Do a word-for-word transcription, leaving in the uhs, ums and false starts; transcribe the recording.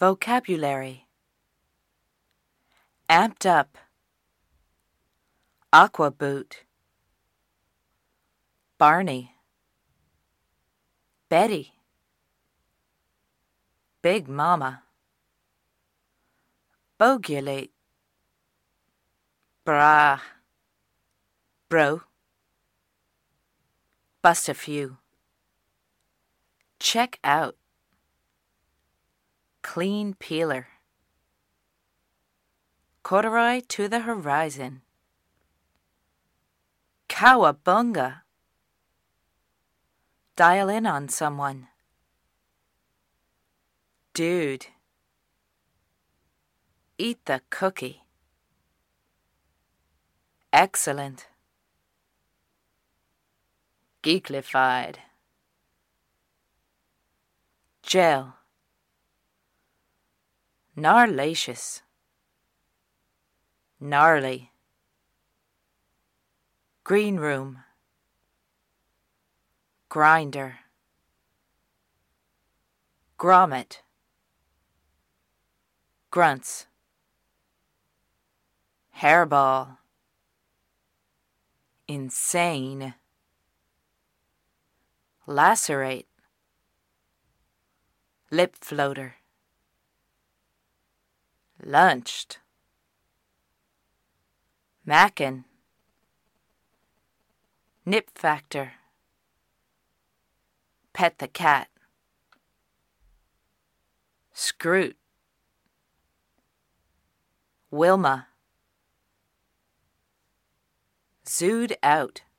Vocabulary. Amped up. Aqua boot. Barney. Betty. Big Mama. Bogulate. Bra. Bro. Bust a few. Check out. Clean peeler. Corduroy to the horizon. Cowabunga. Dial in on someone. Dude. Eat the cookie. Excellent. Geeklified. Gel. Gnarlacious. Gnarly. Green room. Grinder. Grommet. Grunts. Hairball. Insane. Lacerate. Lip floater. Lunched. Mackin. Nip factor. Pet the cat. Scroot. Wilma. Zooed out.